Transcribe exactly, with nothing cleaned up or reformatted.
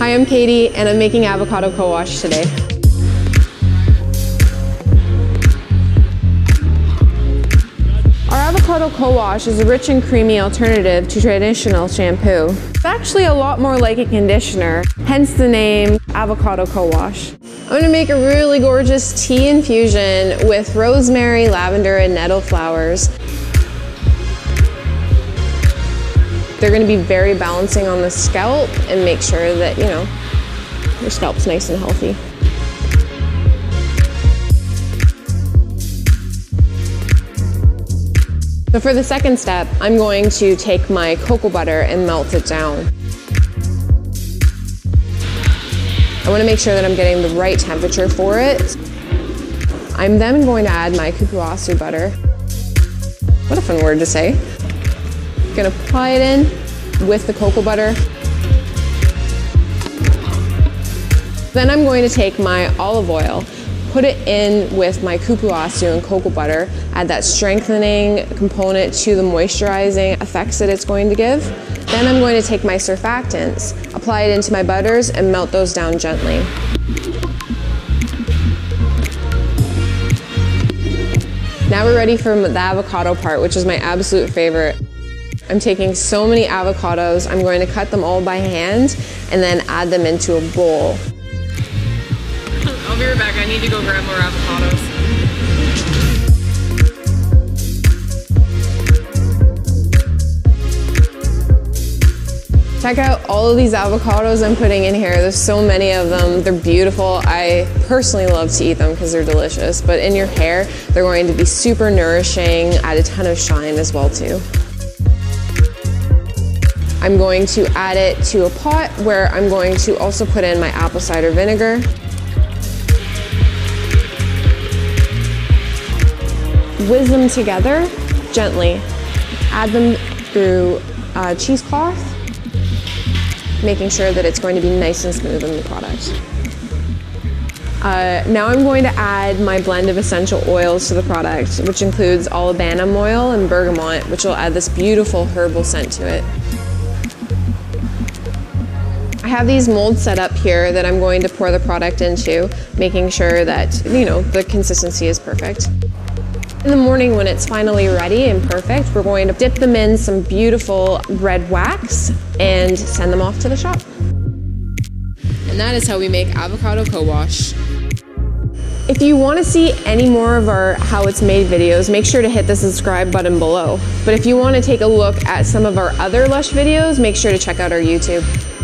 Hi, I'm Katie, and I'm making avocado co-wash today. Our avocado co-wash is a rich and creamy alternative to traditional shampoo. It's actually a lot more like a conditioner, hence the name avocado co-wash. I'm gonna make a really gorgeous tea infusion with rosemary, lavender, and nettle flowers. They're gonna be very balancing on the scalp and make sure that, you know, your scalp's nice and healthy. So for the second step, I'm going to take my cocoa butter and melt it down. I wanna make sure that I'm getting the right temperature for it. I'm then going to add my cupuaçu butter. What a fun word to say. Gonna apply it in with the cocoa butter. Then I'm going to take my olive oil, put it in with my cupuaçu and cocoa butter, add that strengthening component to the moisturizing effects that it's going to give. Then I'm going to take my surfactants, apply it into my butters, and melt those down gently. Now we're ready for the avocado part, which is my absolute favorite. I'm taking so many avocados, I'm going to cut them all by hand and then add them into a bowl. I'll be right back, I need to go grab more avocados. Check out all of these avocados I'm putting in here. There's so many of them. They're beautiful. I personally love to eat them because they're delicious. But in your hair, they're going to be super nourishing, add a ton of shine as well too. I'm going to add it to a pot where I'm going to also put in my apple cider vinegar. Whiz them together gently. Add them through a cheesecloth, making sure that it's going to be nice and smooth in the product. Uh, now I'm going to add my blend of essential oils to the product, which includes olibanum oil and bergamot, which will add this beautiful herbal scent to it. I have these molds set up here that I'm going to pour the product into, making sure that, you know, the consistency is perfect. In the morning when it's finally ready and perfect, we're going to dip them in some beautiful red wax and send them off to the shop. And that is how we make avocado co-wash. If you want to see any more of our how it's made videos, make sure to hit the subscribe button below. But if you want to take a look at some of our other Lush videos, make sure to check out our YouTube.